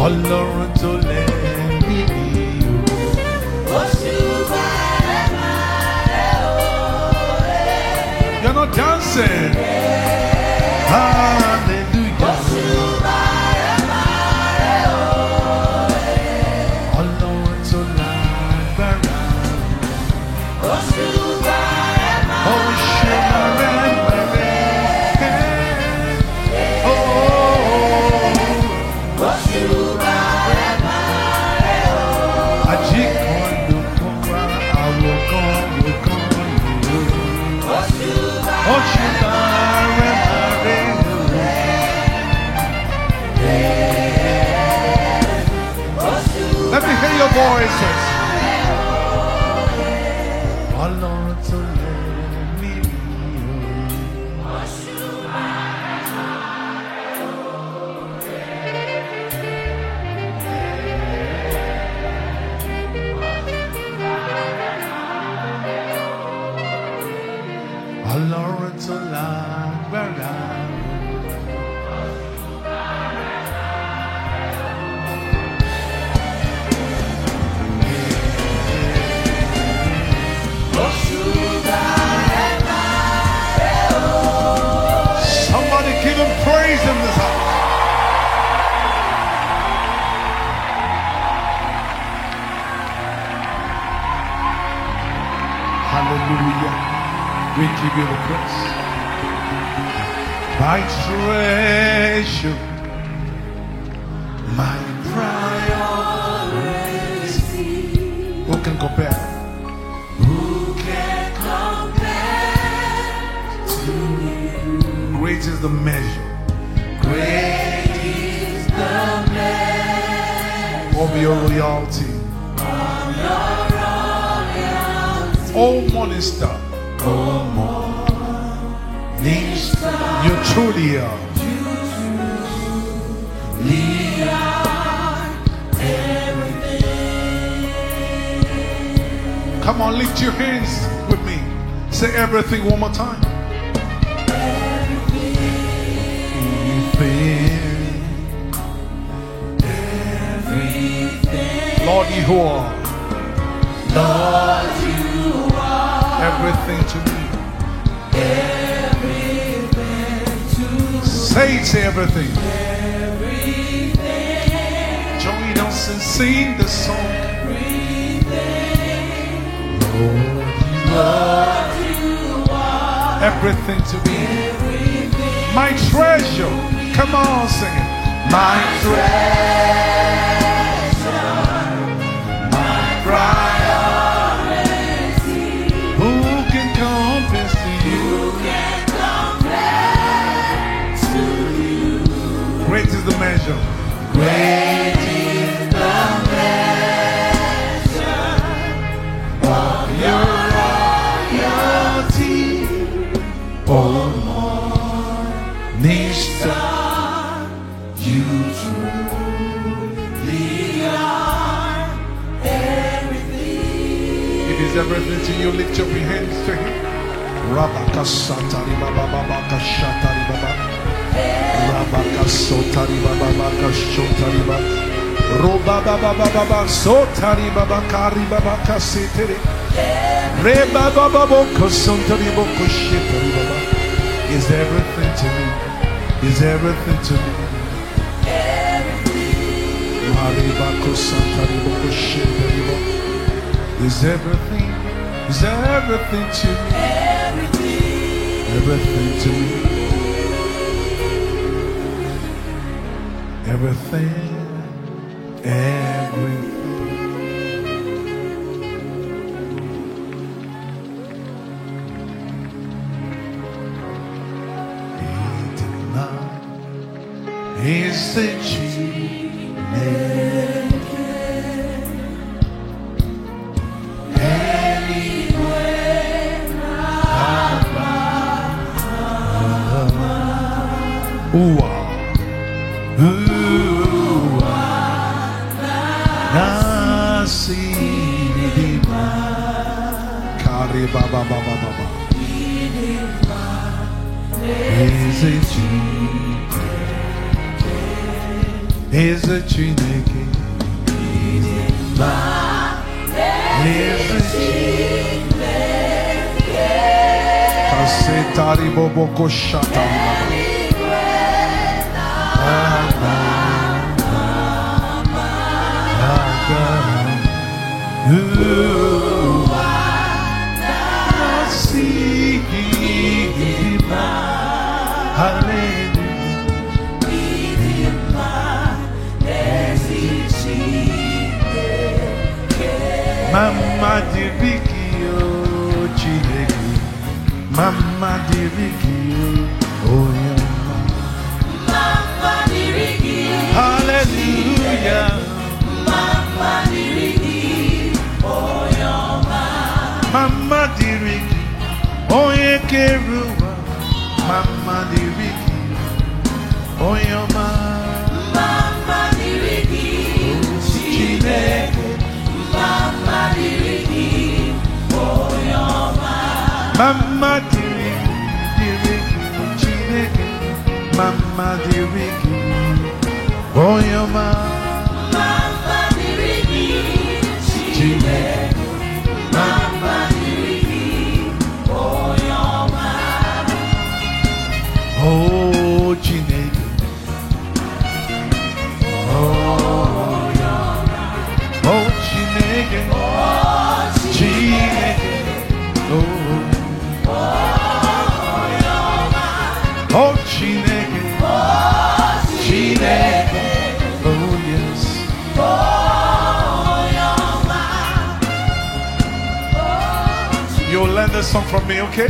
Ọlọ́run tó lẹ́mí mi o. Òṣùbà rẹ̀ máa rẹ̀ o. You're not dancing. Hallelujah. Òṣùbà rẹ̀ máa rẹ̀ o. Ọlọ́run tó lágbára. Òṣùbà rẹ̀ máa Ó ṣe mẹ́rẹ̀ẹ́rẹ́. Òṣùbà rẹ̀ máa rẹ̀ o. Àjíkan ló kàn wá, àwọ̀ kan ló kàn lò. Òṣùbà Ó ṣe mẹ́rẹ̀ẹ́rẹ́. Let me hear your voices. Ọlọ́run tó lẹ́mí mi o. Ọlọ́run tó lágbára. Somebody give him praise in this house. Hallelujah. We give you the praise. My treasure, my priority. Who can compare? Who can compare to you? Great is the measure Great is the measure of your royalty. of your royalty. Oh, morning star. Oh, morning star, You truly are. we are everything. Come on, lift your hands with me. Say everything one more time. Everything. Lord, you are Lord, you are everything to me. everything to Say it to everything. everything. Join us and sing the song. Lord, you are Everything to me. My treasure. Come on, sing it. My treasure, my priority. Who can compare to you? Who can compare to you? Great is the measure. Great is the measure of your royalty. Oh, Nista. You truly are everything. It is everything to you. Lift up your hands to him. Rabaka satari baba baba shatari baba. Rabaka sotari baba baba shotari baba. Roba baba baba sotari baba kari baba kaseteri. Reba baba boko sontari boko shetari baba. Is everything to me. Is everything to me. Maribako santari boko shetari baba. Is everything to me. Everything to me. Everything. Is the chief name. Kari baba baba baba. Is it you? Eze Chineke. Eze Chineke. Kasetari Boboko Shatari Mama dirigio Chineke, Mama dirigio, oh yeah. Mama dirigio, Hallelujah. Mama dirigio, oh yeah. Mama dirigio, oh yeah Keruwa, Mama dirigio, oh yeah. Mama dirigio, Chineke. Mama dirigi, oh yoma. Mama dirigi, Chineke. Mama dirigi, oh yoma. Mama dirigi, Chineke. Mama dirigi, oh yoma. Oh Chineke. Oh Chineke, Chineke, oh Chineke, Chineke, oh yes. You'll learn this song from me, okay?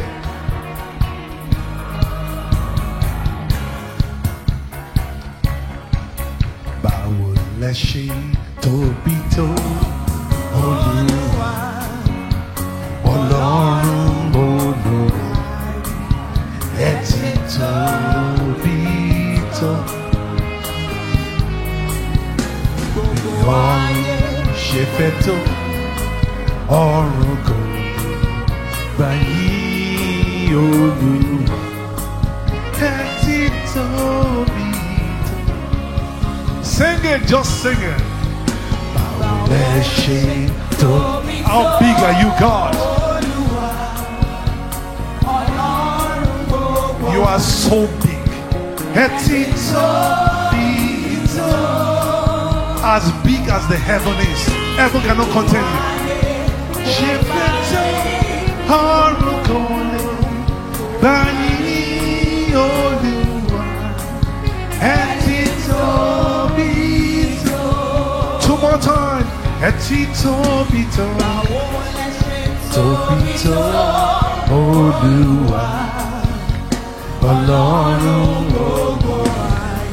Báwo lẹ ṣe tóbi tó Olúwa, Ọlọ́run Olúwa, ẹ ti tóbi tó. Ọ̀run ṣe fẹ́ tó, ọ̀run kò gbà yí Olúwa, ẹ ti tóbi tó. Sing it, just sing it. How big are you, God? You are so big. As big as the heaven is, heaven cannot contain you. Two more times. Etitobito, Tobito, Olúwa, Ọlọ́run Olúwa,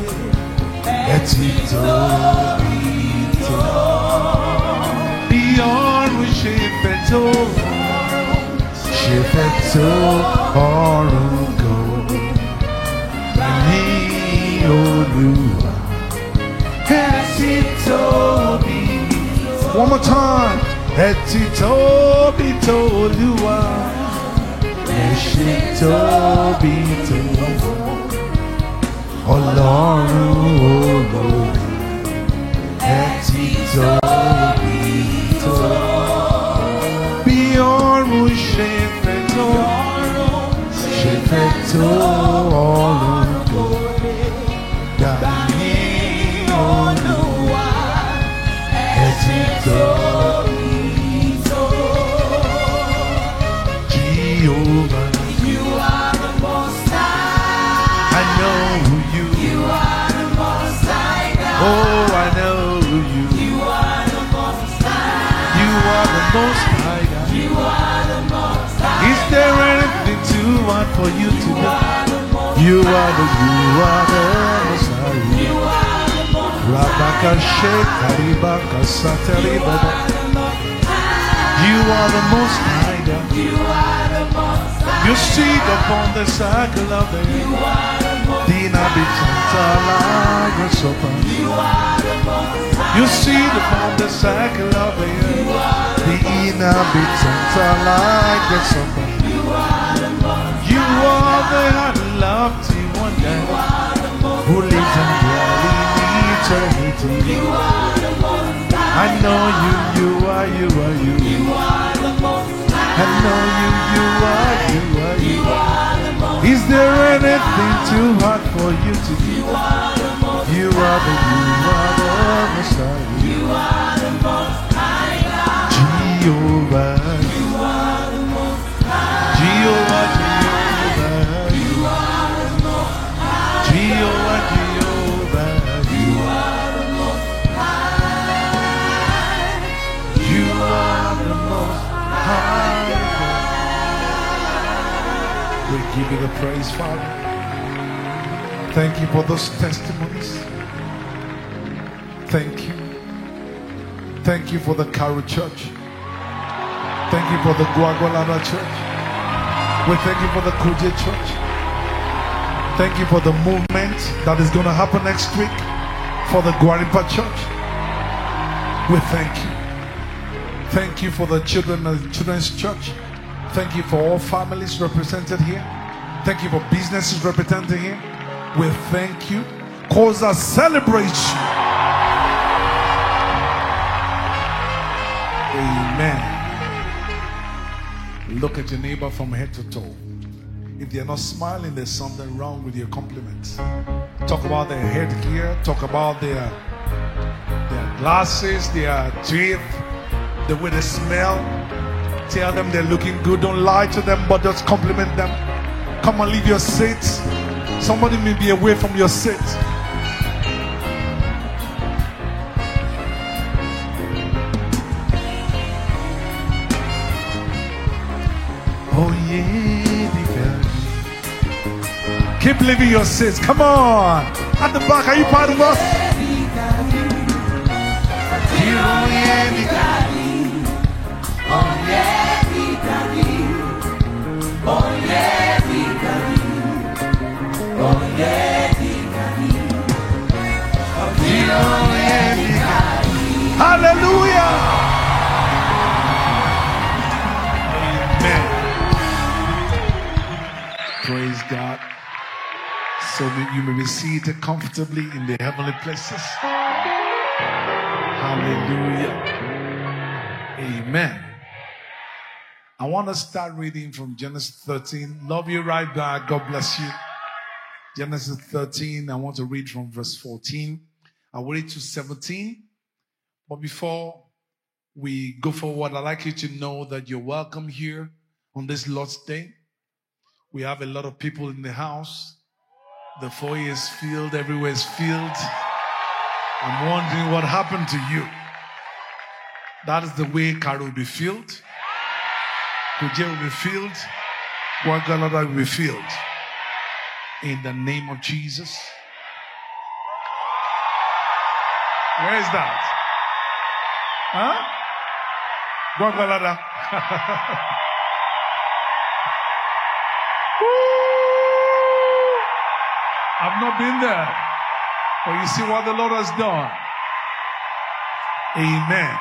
Etitobito, bí ọ̀run ṣe fẹ̀ tó, ọ̀run kò ní Olúwa, Etitobito. One more time. Etitobito Olúwa, Etitobito, Ọlọ́run Olúwa, Etitobito. Bí ọ̀run ṣe fẹ̀ tó, ọ̀run kò gbà ní Olúwa, Etitobito. Jehovah, You are the most high. I know you. You are the most high God. Oh, I know you. You are the most high. You are the most high God. You are the most high. Is there anything too hard for you to do? You are the most high. You are the most Rabaka Sheka Ribaka Satari Baba. You are the most high God. You are the most high. You sit upon the circle of the You are the most Dina Bitanta Lagra Sopa. You are the most high. You sit upon the circle of the the Bitanta Lagra Sopa. You are the most You are the unloved one who lives and dwells in eternity. to you. You are the most high. I know you are. You are the most high. I know you are. You are the most Is there anything too hard for you to do? You are the most You are the Messiah. You are the most high God. Jehovah. You are the most high. Jehovah. You are the most high. Jehovah. You are the most high. You are the most high. We give you the praise, Father. Thank you for those testimonies. Thank you. Thank you for the Cairo Church. Thank you for the Guagualada Church. We thank you for the Kuje Church. Thank you for the movement that is going to happen next week for the Guaripa Church. We thank you. Thank you for the children's church. Thank you for all families represented here. Thank you for businesses represented here. We thank you. Cause a celebration. Amen. Look at your neighbor from head to toe. If they're not smiling, there's something wrong with your compliments. Talk about their headgear. Talk about their glasses, their teeth, the way they smell. Tell them they're looking good. Don't lie to them, but just compliment them. Come on, leave your seats. Somebody may be away from your seat. Oh yeah, keep leaving your seats. Come on. At the back, are you part of us? Hallelujah. Amen. Praise God. So you may be seated comfortably in the heavenly places. Hallelujah. Amen. I want to start reading from Genesis 13. Love you right back. God bless you. Genesis 13. I want to read from verse 14. I will read to 17. But before we go forward, I'd like you to know that you're welcome here on this Lord's Day. We have a lot of people in the house. The foyer is filled. Everywhere is filled. I'm wondering what happened to you. That is the way Cairo will be filled. Kuje will be filled. Guagalada will be filled. In the name of Jesus. Where is that? Huh? Guagalada. I've not been there. But you see what the Lord has done. Amen.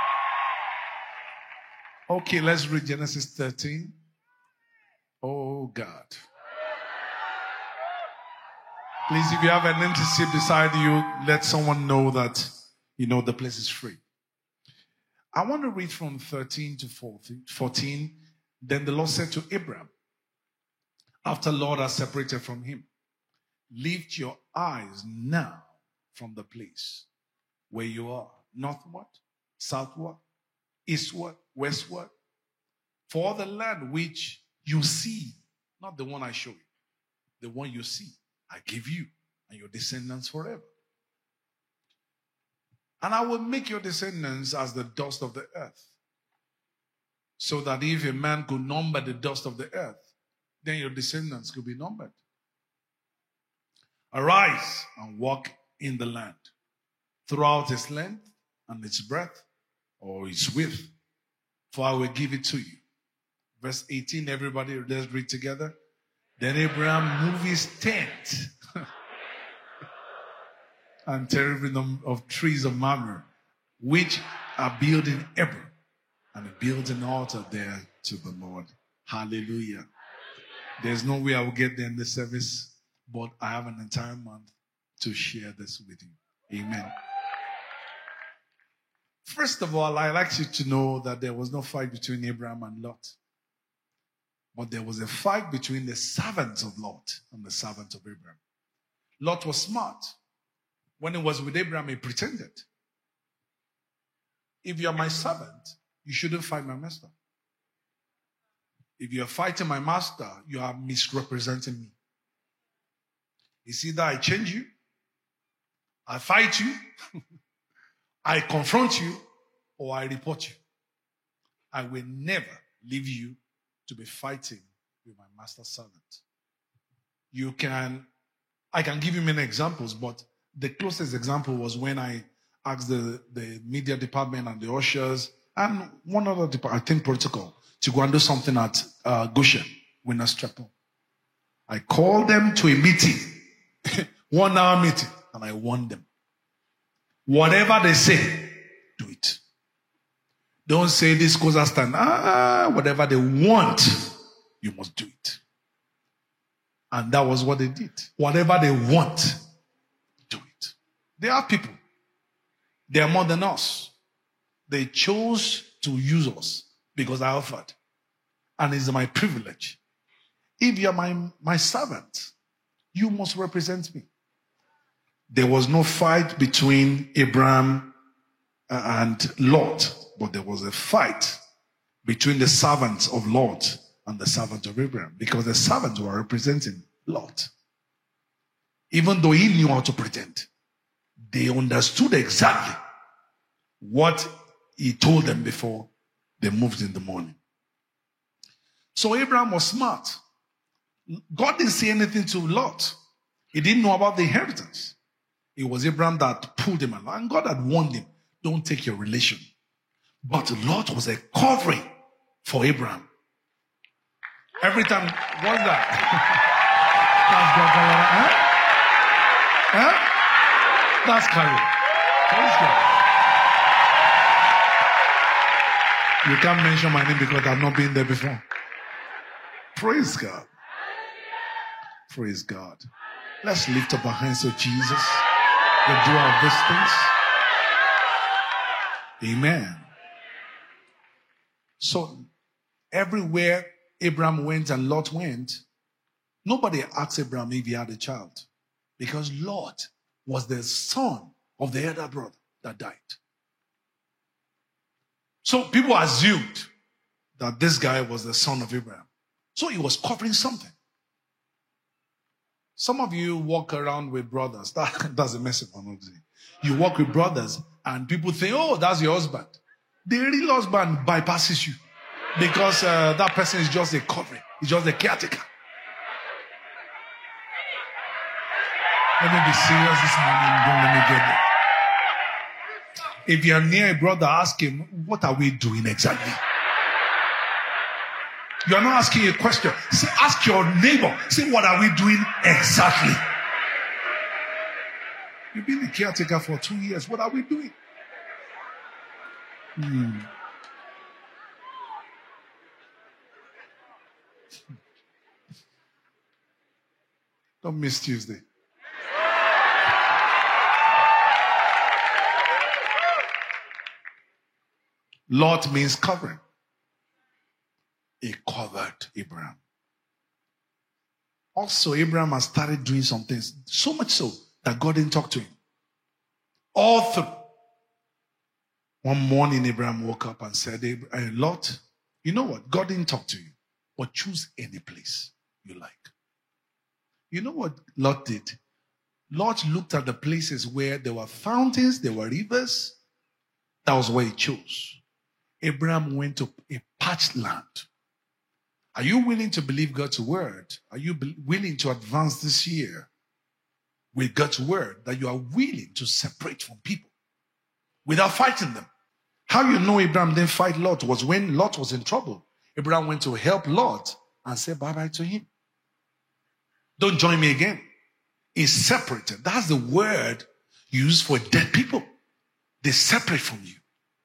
Okay, let's read Genesis 13. Oh, God. Please, if you have an empty seat beside you, let someone know that, the place is free. I want to read from 13 to 14. Then the Lord said to Abraham, after the Lord has separated from him, lift your eyes now from the place where you are, northward, southward, eastward, westward, for the land which you see, not the one I show you, the one you see, I give you and your descendants forever. And I will make your descendants as the dust of the earth, so that if a man could number the dust of the earth, then your descendants could be numbered. Arise and walk in the land, throughout its length and its breadth, or its width, for I will give it to you. Verse 18, everybody, let's read together. Then Abraham moved his tent and terebinth of trees of Mamre, which are built in Hebron, and he built an altar there to the Lord. Hallelujah. There's no way I will get there in this service, but I have an entire month to share this with you. Amen. First of all, I'd like you to know that there was no fight between Abraham and Lot. But there was a fight between the servants of Lot and the servants of Abraham. Lot was smart. When he was with Abraham, he pretended. If you are my servant, you shouldn't fight my master. If you are fighting my master, you are misrepresenting me. It's either I change you, I fight you, I confront you, or I report you. I will never leave you to be fighting with my master's servant. I can give you many examples, but the closest example was when I asked the media department and the ushers and one other department, I think protocol, to go and do something at Goshen, Winners Chapel. I called them to a meeting, 1 hour meeting, and I warned them. Whatever they say, do it. Don't say this goes as stand. Whatever they want, you must do it. And that was what they did. Whatever they want, do it. They are people. They are more than us. They chose to use us because I offered. And it's my privilege. If you are my servant, you must represent me. There was no fight between Abraham and Lot, but there was a fight between the servants of Lot and the servants of Abraham, because the servants were representing Lot. Even though he knew how to pretend, they understood exactly what he told them before they moved in the morning. So Abraham was smart. God didn't say anything to Lot. He didn't know about the inheritance. It was Abraham that pulled him along. And God had warned him, don't take your relation. But Lot was a covering for Abraham. Every time, what's that? That's Carol. Praise God. You can't mention my name because I've not been there before. Praise God. Praise God. Let's lift up our hands to Jesus, the doer of these things. Amen. So, everywhere Abraham went and Lot went, nobody asked Abraham if he had a child, because Lot was the son of the elder brother that died. So people assumed that this guy was the son of Abraham. So he was covering something. Some of you walk around with brothers. That's a message for another day. You walk with brothers and people think, oh, that's your husband. The real husband bypasses you because that person is just a covering. He's just a caretaker. Let me be serious this morning. Don't let me get there. If you're near a brother, ask him, what are we doing exactly? You're not asking a question. Say, ask your neighbor. Say, what are we doing exactly? You've been a caretaker for 2 years. What are we doing? Don't miss Tuesday. Lot means covering. He covered Abraham. Also, Abraham has started doing some things, so much so that God didn't talk to him. All through. One morning, Abraham woke up and said, Lot, you know what? God didn't talk to you, but choose any place you like. You know what Lot did? Lot looked at the places where there were fountains, there were rivers. That was where he chose. Abraham went to a parched land. Are you willing to believe God's word? Are you willing to advance this year with God's word, that you are willing to separate from people without fighting them? How you know Abraham didn't fight Lot was when Lot was in trouble. Abraham went to help Lot and said bye-bye to him. Don't join me again. He's separated. That's the word used for dead people. They separate from you.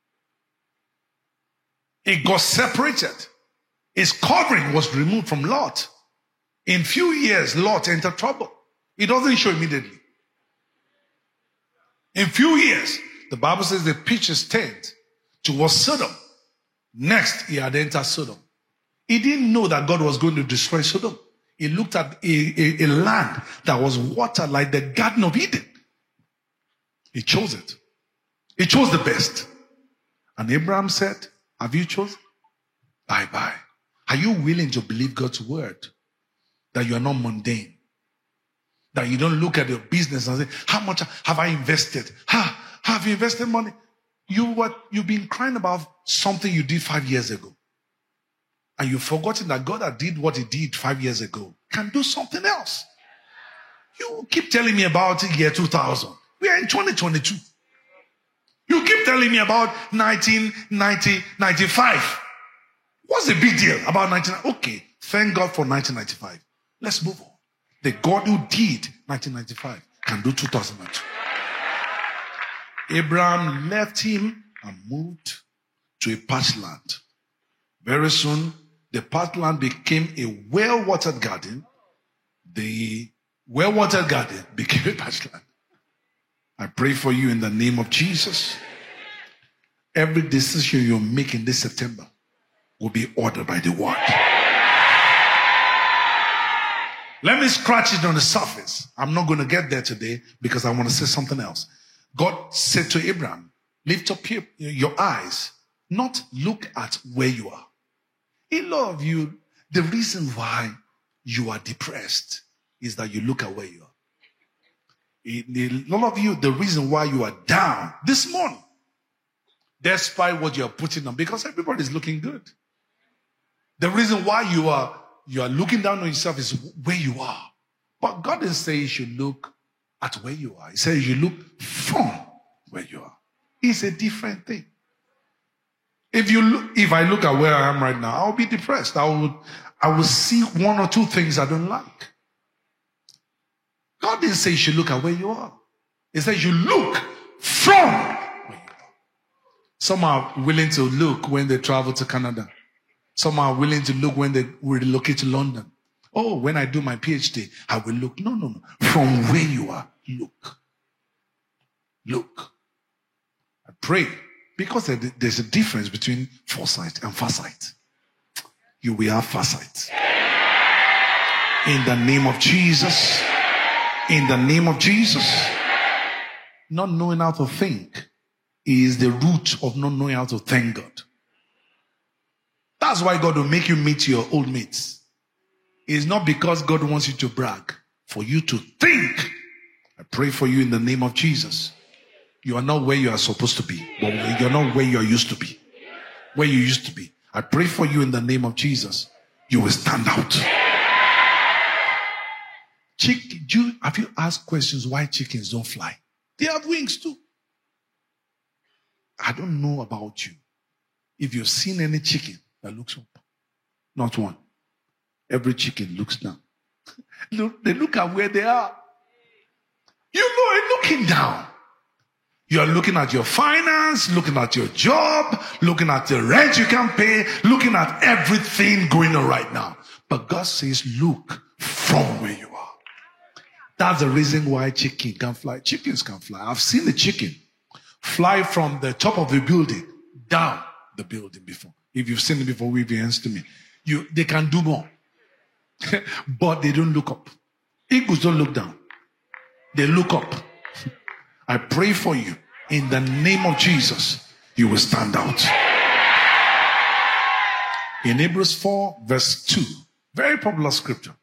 It got separated. His covering was removed from Lot. In few years, Lot entered trouble. It doesn't show immediately. In few years, the Bible says they pitched his tent towards Sodom. Next, he had entered Sodom. He didn't know that God was going to destroy Sodom. He looked at a land that was watered like the Garden of Eden. He chose it. He chose the best. And Abraham said, have you chosen? Bye-bye. Are you willing to believe God's word? That you are not mundane. That you don't look at your business and say, how much have I invested? Have you invested money? You've been crying about something you did 5 years ago. And you've forgotten that God that did what he did 5 years ago can do something else. You keep telling me about the year 2000. We are in 2022. You keep telling me about 1995. What's the big deal about 1995? Okay, thank God for 1995. Let's move on. The God who did 1995 can do 2002. Abraham left him and moved to a parched land. Very soon, the parched land became a well-watered garden. The well-watered garden became a parched land. I pray for you in the name of Jesus. Every decision you make in this September will be ordered by the word. Let me scratch it on the surface. I'm not going to get there today because I want to say something else. God said to Abraham, lift up your eyes, not look at where you are. A lot of you, the reason why you are depressed is that you look at where you are. A lot of you, the reason why you are down this morning, despite what you are putting on, because everybody is looking good. The reason why you are looking down on yourself is where you are. But God didn't say you should look at where you are. He said you look from where you are. It's a different thing. If I look at where I am right now, I'll be depressed. I will see one or two things I don't like. God didn't say you should look at where you are. He said you look from where you are. Some are willing to look when they travel to Canada. Some are willing to look when they relocate to London. Oh, when I do my PhD, I will look. No. From where you are, look. Look. I pray. Because there's a difference between foresight and farsight. You will have farsight. In the name of Jesus. In the name of Jesus. Not knowing how to think is the root of not knowing how to thank God. That's why God will make you meet your old mates. It's not because God wants you to brag. For you to think. I pray for you in the name of Jesus. You are not where you are supposed to be. But you're not where you are used to be. Where you used to be. I pray for you in the name of Jesus. You will stand out. Have you asked questions why chickens don't fly? They have wings too. I don't know about you. If you've seen any chicken that looks up, not one. Every chicken looks down. They look at where they are. You know it looking down. You are looking at your finance, looking at your job, looking at the rent you can pay, looking at everything going on right now. But God says, look from where you are. That's the reason why chicken can fly. Chickens can fly. I've seen a chicken fly from the top of the building down the building before. If you've seen it before, wave your hands to me. They can do more. But they don't look up. Eagles don't look down. They look up. I pray for you. In the name of Jesus, you will stand out. In Hebrews 4 verse 2, very popular scripture.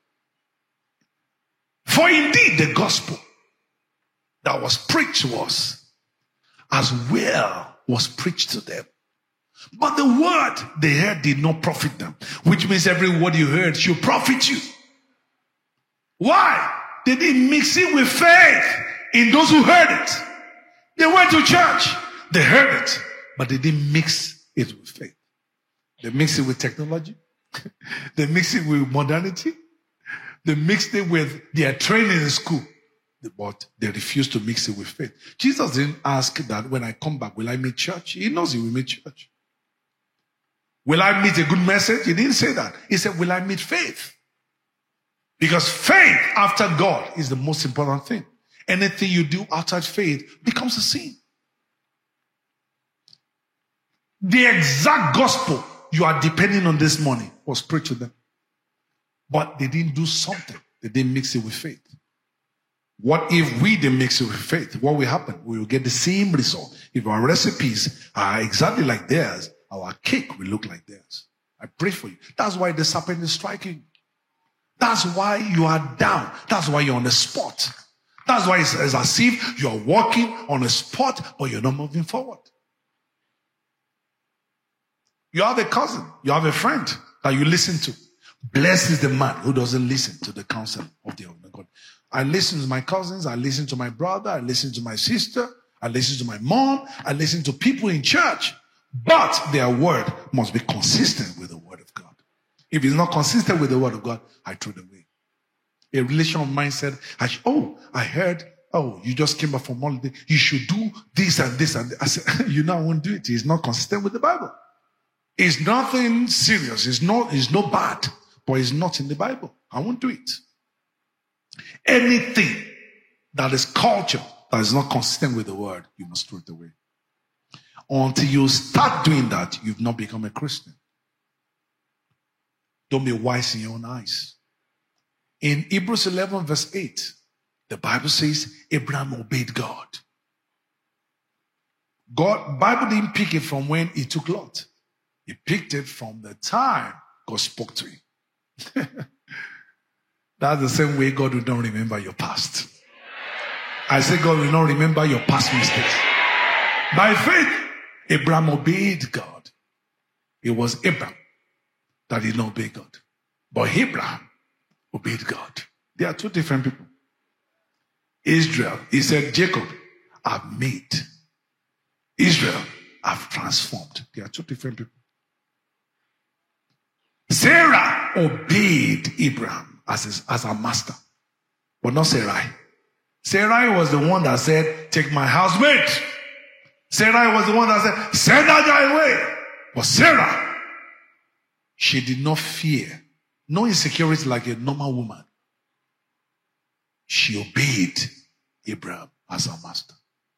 For indeed the gospel that was preached to us as well was preached to them. But the word they heard did not profit them. Which means every word you heard should profit you. Why? They didn't mix it with faith in those who heard it. They went to church. They heard it. But they didn't mix it with faith. They mixed it with technology. They mixed it with modernity. They mixed it with their training in school. But they refused to mix it with faith. Jesus didn't ask that when I come back, will I meet church? He knows he will meet church. Will I meet a good message? He didn't say that. He said, will I meet faith? Because faith after God is the most important thing. Anything you do outside faith becomes a sin. The exact gospel you are depending on this morning was preached to them. But they didn't do something. They didn't mix it with faith. What if we didn't mix it with faith? What will happen? We will get the same result. If our recipes are exactly like theirs, our cake will look like theirs. I pray for you. That's why the serpent is striking. That's why you are down. That's why you're on the spot. That's why it's as if you're walking on a spot, but you're not moving forward. You have a cousin, you have a friend that you listen to. Blessed is the man who doesn't listen to the counsel of the God. I listen to my cousins, I listen to my brother, I listen to my sister, I listen to my mom, I listen to people in church. But their word must be consistent with the word of God. If it's not consistent with the word of God, I throw it away. A relation of mine said, I heard, you just came back from holiday. You should do this and this and this. I said, I won't do it. It's not consistent with the Bible. It's nothing serious. It's not bad, but it's not in the Bible. I won't do it. Anything that is culture that is not consistent with the word, you must throw it away. Until you start doing that, you've not become a Christian. Don't be wise in your own eyes. In Hebrews 11 verse 8, the Bible says Abraham obeyed God. Bible didn't pick it from when he took Lot. He picked it from the time God spoke to him. That's the same way God will not remember your past. I say God will not remember your past mistakes. By faith, Abraham obeyed God. It was Abraham that did not obey God. But Abraham obeyed God. They are two different people. Israel, he said, Jacob, I've made. Israel, I've transformed. They are two different people. Sarah obeyed Abraham as her master, but not Sarai. Sarai was the one that said, take my housemate. Sarai was the one that said, send that guy away. But Sarah, she did not fear, no insecurity like a normal woman. She obeyed Abraham as her master.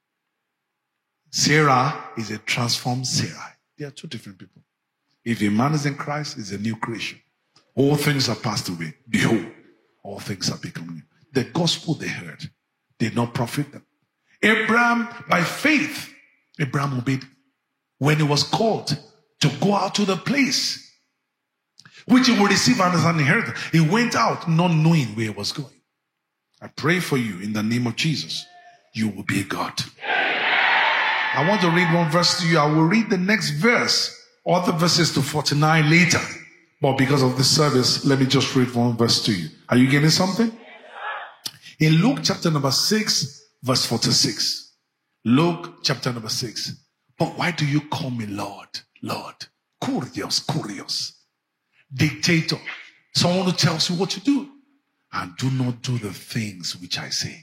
Sarah is a transformed Sarai. They are two different people. If a man is in Christ, he's a new creation. All things are passed away. Behold, all things are become new. The gospel they heard did not profit them. Abraham, by faith, Abraham obeyed when he was called to go out to the place which he would receive as an inheritance. He went out not knowing where he was going. I pray for you in the name of Jesus. You will be a God. I want to read one verse to you. I will read the next verse, other verses to 49 later. But because of this service, let me just read one verse to you. Are you getting something? In Luke chapter number 6, verse 46. Luke chapter number 6. But why do you call me Lord, Lord? Curious. Dictator. Someone who tells you what to do. And do not do the things which I say.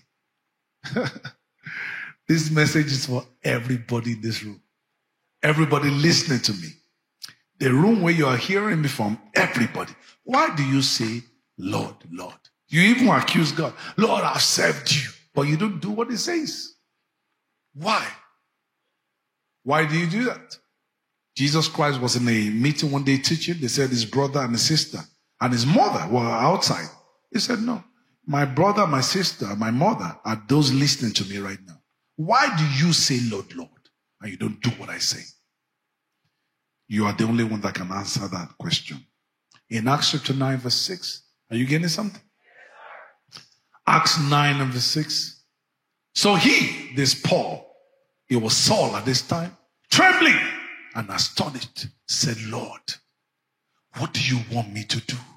This message is for everybody in this room. Everybody listening to me. The room where you are hearing me from, everybody. Why do you say, Lord, Lord? You even accuse God. Lord, I've served you. But you don't do what he says. Why? Why do you do that? Jesus Christ was in a meeting one day teaching. They said his brother and his sister and his mother were outside. He said, no, my brother, my sister, my mother are those listening to me right now. Why do you say, Lord, Lord, and you don't do what I say? You are the only one that can answer that question. In Acts chapter 9, verse 6, are you getting something? Acts 9 and verse 6. So this Paul, he was Saul at this time, trembling and astonished, said, Lord, what do you want me to do?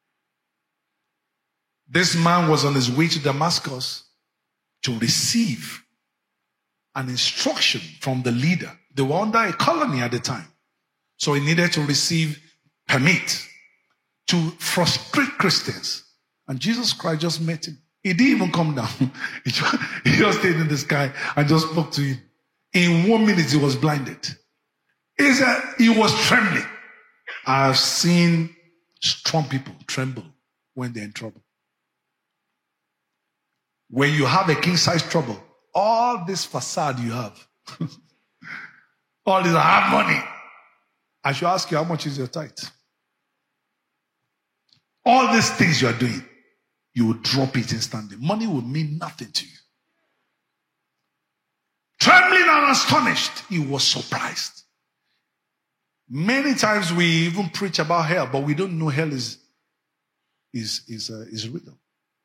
This man was on his way to Damascus to receive an instruction from the leader. They were under a colony at the time. So he needed to receive permit to frustrate Christians. And Jesus Christ just met him. He didn't even come down. He just stayed in the sky and just spoke to him. In 1 minute, he was blinded. He said he was trembling. I've seen strong people tremble when they're in trouble. When you have a king-size trouble, all this facade you have, all this, I have money, I should ask you, how much is your tithe? All these things you are doing, you will drop it instantly. Money will mean nothing to you. Trembling and astonished, he was surprised. Many times we even preach about hell, but we don't know hell is real.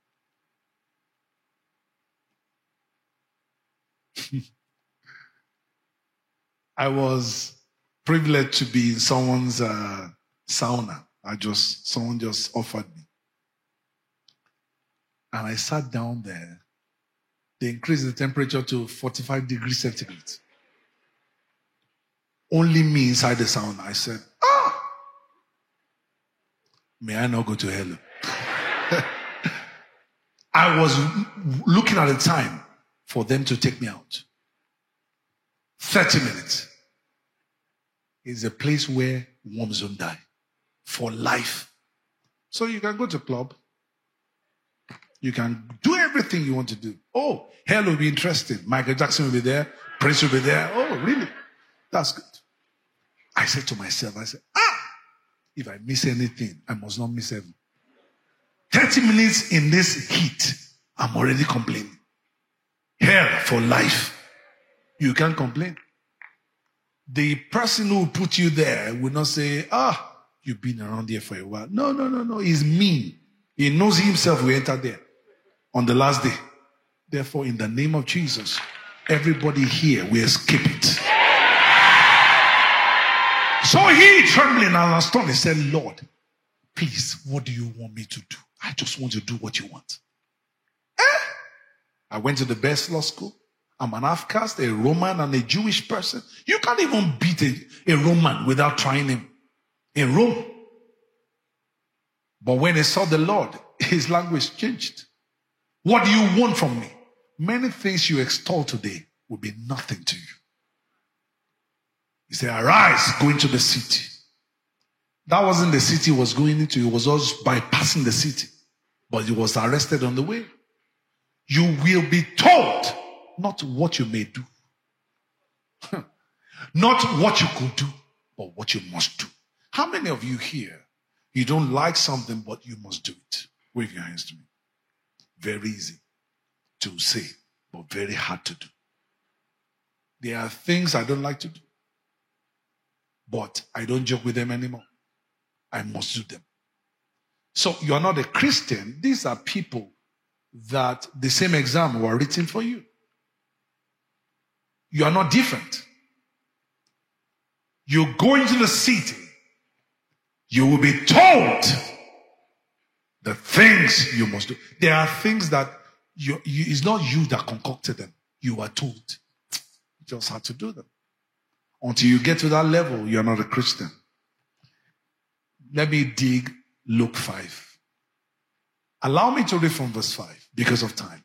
I was privileged to be in someone's sauna. Someone just offered me. And I sat down there. They increased the temperature to 45 degrees centigrade. Only me inside the sauna. I said, may I not go to hell? I was looking at the time for them to take me out. 30 minutes. It's a place where worms don't die. For life. So you can go to club. You can do everything you want to do. Oh, hell will be interesting. Michael Jackson will be there. Prince will be there. Oh, really? That's good. I said to myself, if I miss anything, I must not miss heaven. 30 minutes in this heat, I'm already complaining. Hell for life. You can't complain. The person who put you there will not say, you've been around here for a while. No. He's mean. He knows himself will enter there on the last day. Therefore, in the name of Jesus, everybody here will escape it. So he, trembling and astonished, said, Lord, please, what do you want me to do? I just want to do what you want. I went to the best law school. I'm an half-caste, a Roman, and a Jewish person. You can't even beat a Roman without trying him in Rome. But when he saw the Lord, his language changed. What do you want from me? Many things you extol today will be nothing to you. He said, arise, go into the city. That wasn't the city he was going into. He was just bypassing the city. But he was arrested on the way. You will be told not what you may do. Not what you could do, but what you must do. How many of you here, you don't like something, but you must do it? Wave your hands to me. Very easy to say, but very hard to do. There are things I don't like to do, but I don't joke with them anymore. I must do them. So you are not a Christian. These are people that the same exam were written for you. You are not different. You go into the city, you will be told the things you must do. There are things that it's not you that concocted them. You are told. You just have to do them. Until you get to that level, you are not a Christian. Let me dig Luke 5. Allow me to read from verse 5 because of time.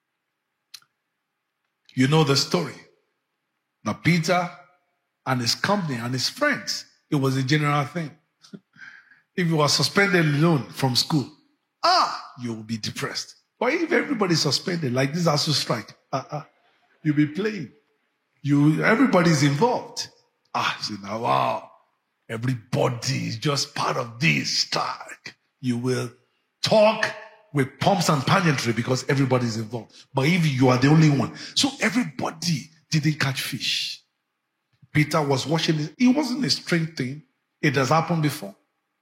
You know the story. Now Peter and his company and his friends, it was a general thing. If you are suspended alone from school, you will be depressed. But if everybody is suspended, like this ASU strike, you'll be playing. Everybody's involved. So now, wow, everybody is just part of this strike. You will talk with pomps and pageantry because everybody's involved. But if you are the only one, so everybody didn't catch fish. Peter was washing it. It wasn't a strange thing. It has happened before.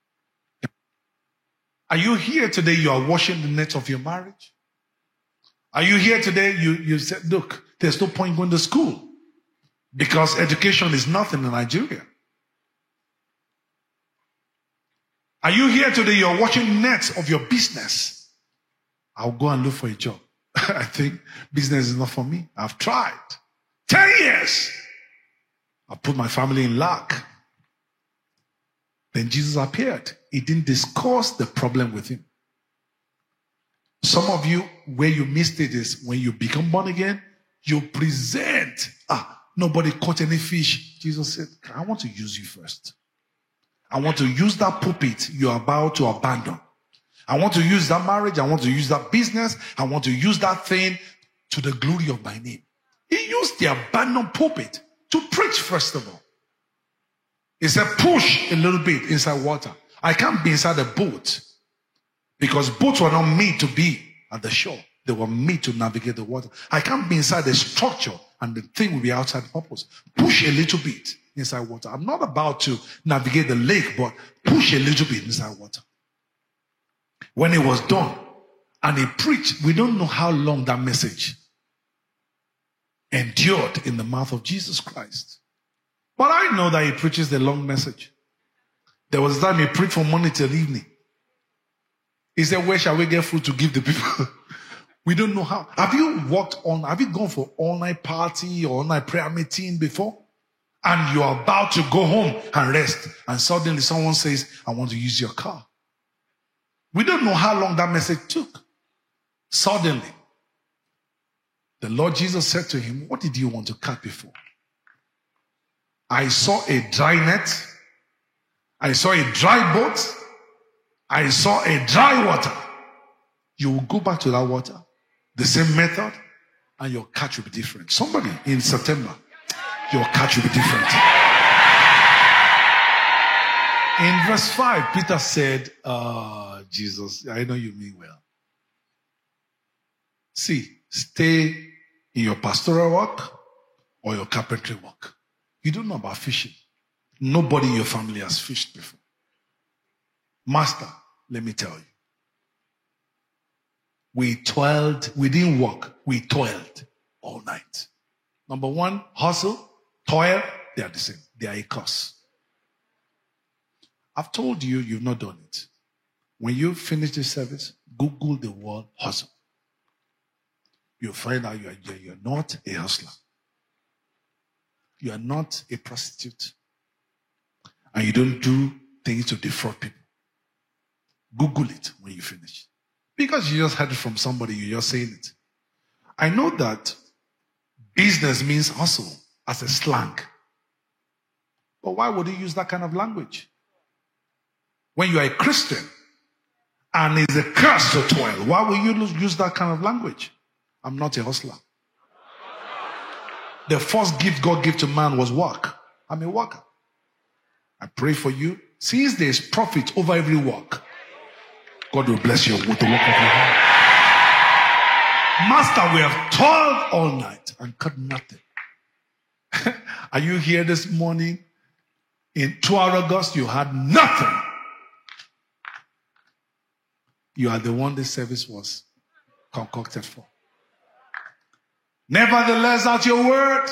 Are you here today? You are washing the net of your marriage. Are you here today? You said, look, there's no point going to school because education is nothing in Nigeria. Are you here today? You're washing nets of your business. I'll go and look for a job. I think business is not for me. I've tried. 10 years. I put my family in lack. Then Jesus appeared. He didn't discuss the problem with him. Some of you, where you missed it is when you become born again, you present. Nobody caught any fish. Jesus said, I want to use you first. I want to use that pulpit you're about to abandon. I want to use that marriage. I want to use that business. I want to use that thing to the glory of my name. He used the abandoned pulpit to preach first of all. He said, push a little bit inside water. I can't be inside a boat because boats were not made to be at the shore. They were made to navigate the water. I can't be inside a structure and the thing will be outside purpose. Push a little bit inside water. I'm not about to navigate the lake, but push a little bit inside water. When it was done and he preached, we don't know how long that message endured in the mouth of Jesus Christ. But I know that he preaches the long message. There was a time he preached from morning till evening. He said, where shall we get food to give the people? We don't know how. Have you gone for all-night party or all-night prayer meeting before? And you're about to go home and rest. And suddenly someone says, I want to use your car. We don't know how long that message took. Suddenly, the Lord Jesus said to him, what did you want to cut before? I saw a dry net. I saw a dry boat. I saw a dry water. You will go back to that water, the same method, and your catch will be different. Somebody in September, your catch will be different. In verse 5, Peter said, Jesus, I know you mean well. See, stay in your pastoral work or your carpentry work. You don't know about fishing. Nobody in your family has fished before. Master, let me tell you. We toiled, we didn't work, we toiled all night. Number one, hustle, toil, they are the same. They are a curse. I've told you, you've not done it. When you finish this service, Google the word hustle. You'll find out you're not a hustler. You are not a prostitute. And you don't do things to defraud people. Google it when you finish. Because you just heard it from somebody, you're just saying it. I know that business means hustle as a slang. But why would you use that kind of language? When you are a Christian and it's a curse to toil, why will you use that kind of language? I'm not a hustler. The first gift God gave to man was work. I'm a worker. I pray for you. Since there is profit over every work, God will bless you with the work of your hand. Master, we have toiled all night and cut nothing. Are you here this morning? In 2 August, you had nothing. You are the one this service was concocted for. Nevertheless, at your word,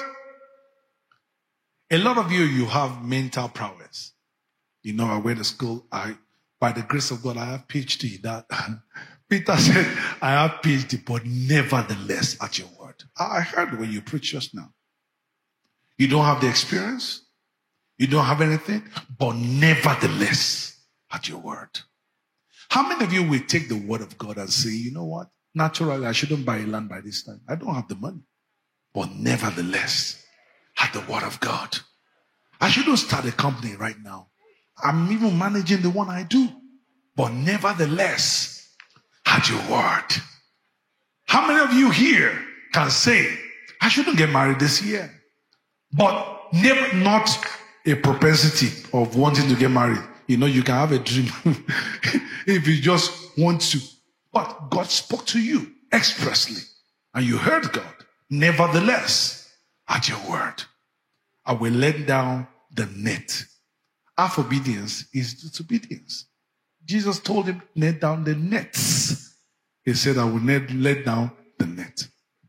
a lot of you have mental prowess. You know, I went to school. By the grace of God, I have PhD. That Peter said, I have PhD, but nevertheless, at your word. I heard when you preached just now. You don't have the experience. You don't have anything, but nevertheless, at your word. How many of you will take the word of God and say, you know what? Naturally, I shouldn't buy a land by this time. I don't have the money. But nevertheless, at the word of God, I shouldn't start a company right now. I'm even managing the one I do. But nevertheless, at your word. How many of you here can say, I shouldn't get married this year? But never, not a propensity of wanting to get married. You know, you can have a dream if you just want to. But God spoke to you expressly and you heard God. Nevertheless, at your word, I will let down the net. Half obedience is disobedience. Jesus told him, let down the nets. He said, I will let down the net.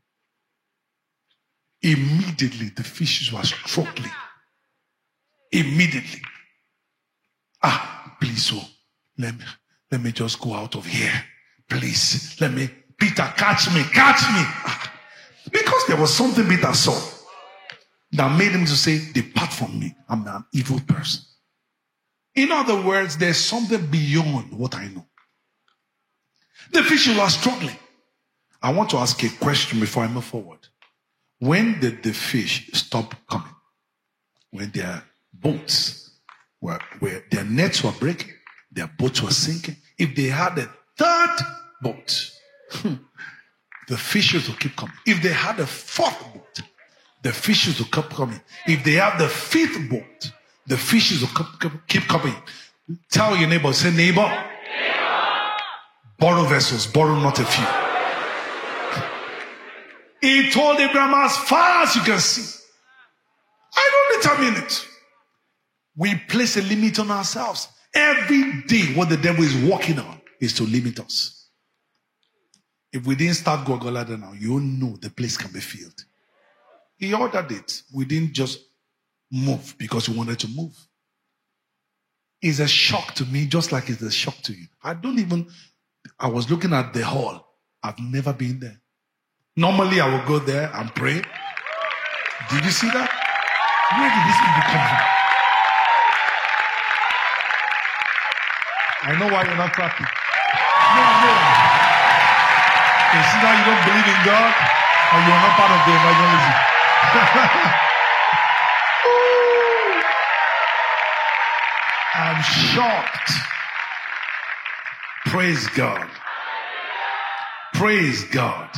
Immediately, the fishes were struggling. Immediately. Please, let me just go out of here. Please, Peter, catch me. Because there was something Peter saw that made him to say, depart from me. I'm an evil person. In other words, there's something beyond what I know. The fishes were struggling. I want to ask a question before I move forward. When did the fish stop coming? When their boats where their nets were breaking, their boats were sinking. If they had a third boat, the fishes will keep coming. If they had a fourth boat, the fishes will keep coming. If they have the fifth boat, The fishes will keep coming. Tell your neighbor, say, neighbor, borrow vessels, borrow not a few. He told Abraham, as far as you can see. I don't determine it. We place a limit on ourselves. Every day, what the devil is working on is to limit us. If we didn't start Gwagwalada now, you know the place can be filled. He ordered it. We didn't just move because we wanted to move. It's a shock to me, just like it's a shock to you. I was looking at the hall. I've never been there. Normally, I will go there and pray. Did you see that? Where did these people come from? I know why you're not clapping. No. You see that you don't believe in God, or you're not part of the evangelism. I'm shocked. Praise God. Praise God.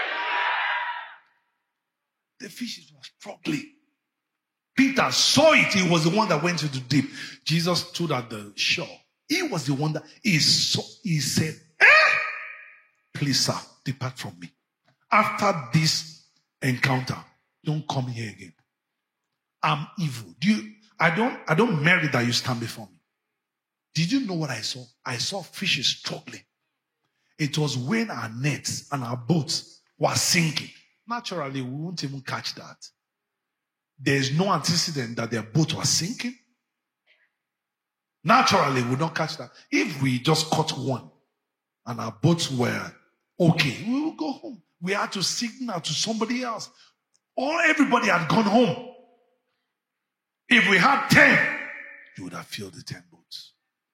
The fishes were struggling. Peter saw it. He was the one that went to the deep. Jesus stood at the shore. He was the one that he saw. He said, please, sir, depart from me. After this encounter, don't come here again. I'm evil. I don't merit that you stand before me. Did you know what I saw? I saw fishes struggling. It was when our nets and our boats were sinking. Naturally, we won't even catch that. There's no antecedent that their boat was sinking. Naturally, we don't catch that. If we just caught one and our boats were okay, we will go home. We had to signal to somebody else. Or everybody had gone home. If we had 10, you would have filled the 10 boats.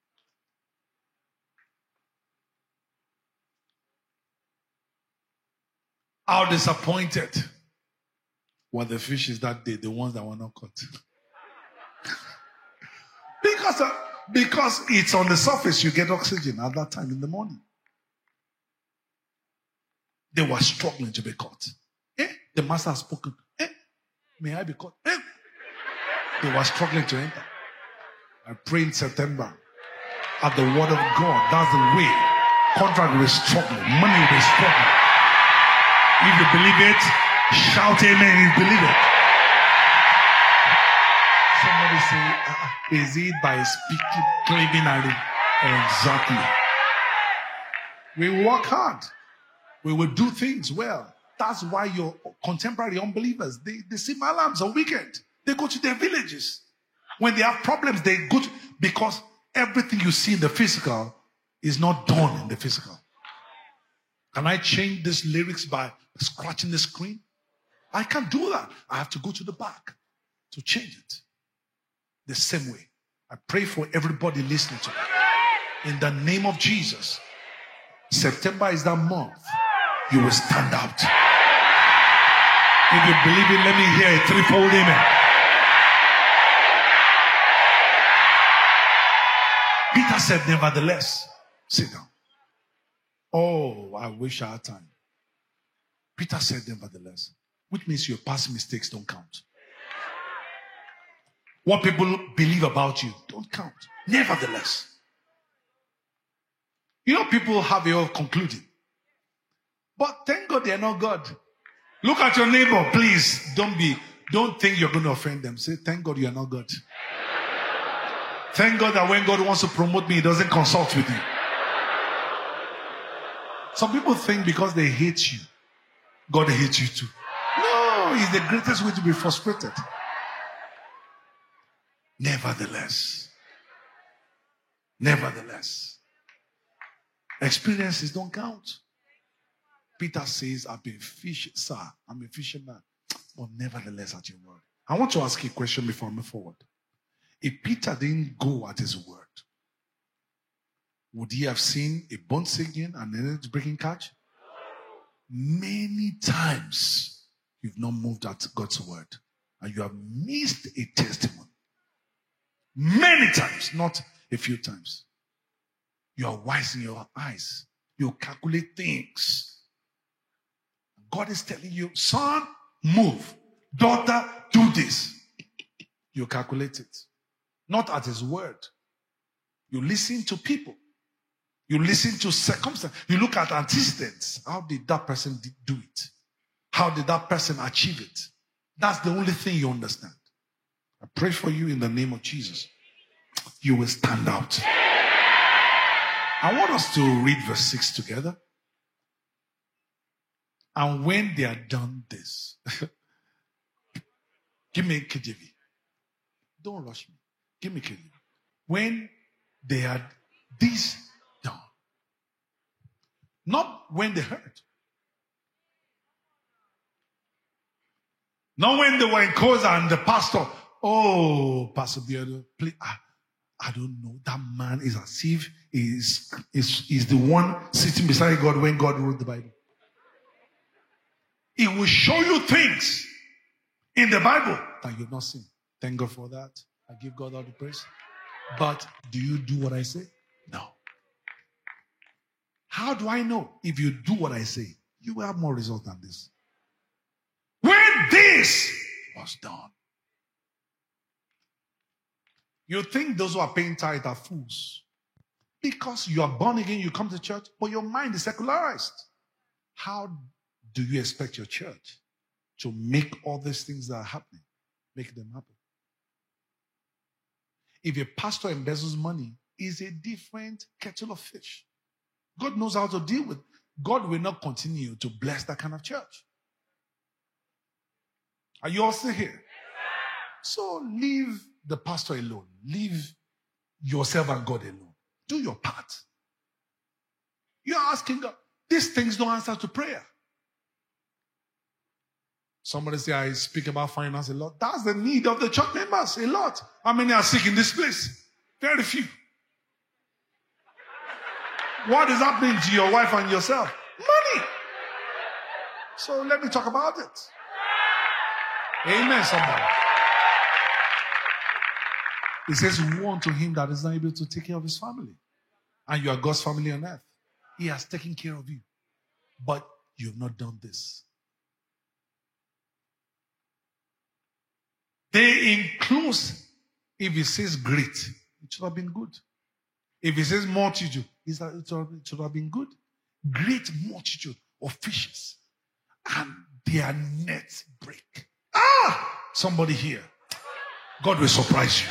How disappointed were the fishes that day, the ones that were not caught. Because it's on the surface, you get oxygen at that time in the morning. They were struggling to be caught. The master has spoken. May I be caught? They were struggling to enter. I pray in September at the word of God. That's the way. Contract will be struggling. Money will be struggling. If you believe it, shout amen if you believe it. Somebody say, is it by speaking, claiming, and exactly? We work hard. We will do things well. That's why your contemporary unbelievers, they see Malams on weekend. They go to their villages. When they have problems, they go to, because everything you see in the physical is not done in the physical. Can I change these lyrics by scratching the screen? I can't do that. I have to go to the back to change it. The same way. I pray for everybody listening to me. In the name of Jesus, September is that month. You will stand out. If you believe it, let me hear a threefold amen. Peter said, nevertheless, sit down. Oh, I wish I had time. Peter said, nevertheless, which means your past mistakes don't count. What people believe about you don't count. Nevertheless. You know, people have a way of concluding. But thank God they are not God. Look at your neighbor, please. Don't think you're going to offend them. Say, thank God you are not God. Thank God that when God wants to promote me, He doesn't consult with you. Some people think because they hate you, God hates you too. No, it's the greatest way to be frustrated. Nevertheless, experiences don't count. Peter says, I've been fishing, sir. I'm a fisherman. But nevertheless, at your word. I want to ask you a question before I move forward. If Peter didn't go at his word, would he have seen a boat sinking and a net breaking catch? Many times you've not moved at God's word and you have missed a testimony. Many times, not a few times. You are wise in your eyes. You calculate things. God is telling you, son, move. Daughter, do this. You calculate it. not at his word. You listen to people. You listen to circumstances. You look at antecedents. How did that person do it? How did that person achieve it? That's the only thing you understand. I pray for you in the name of Jesus. You will stand out. I want us to read verse 6 together. And when they are done this, give me KJV. Don't rush me. Give me KJV. When they had this done. Not when they heard. Not when they were in Kosa and the pastor, oh, Pastor Biodo, please, I don't know. That man is as if is the one sitting beside God when God wrote the Bible. It will show you things in the Bible that you've not seen. Thank God for that. I give God all the praise. But do you do what I say? No. How do I know? If you do what I say, you will have more results than this. When this was done, you think those who are paying tithe are fools. Because you are born again, you come to church, but your mind is secularized. How do you expect your church to make all these things that are happening, make them happen? If a pastor embezzles money, it's a different kettle of fish. God knows how to deal with it. God will not continue to bless that kind of church. Are you all still here? So leave the pastor alone. Leave yourself and God alone. Do your part. You're asking God. These things don't answer to prayer. Somebody say, I speak about finance a lot. That's the need of the church members, a lot. How many are sick in this place? Very few. What is happening to your wife and yourself? Money. So let me talk about it. Amen, somebody. It says, woe unto him that is not able to take care of his family. And you are God's family on earth. He has taken care of you. But you've not done this. They include, if it says great, it should have been good. If it says multitude, it should have been good. Great multitude of fishes. And their nets break. Somebody here. God will surprise you.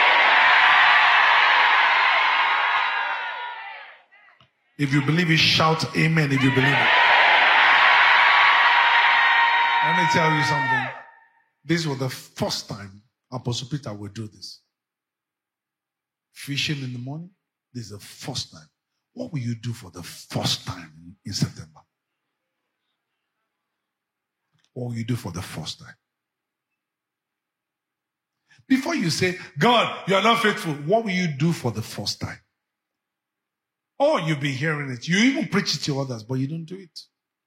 If you believe it, shout amen if you believe it. Let me tell you something. This was the first time Apostle Peter would do this. Fishing in the morning, this is the first time. What will you do for the first time in September? What will you do for the first time? Before you say, God, you are not faithful, what will you do for the first time? Or you'll be hearing it. You even preach it to others, but you don't do it.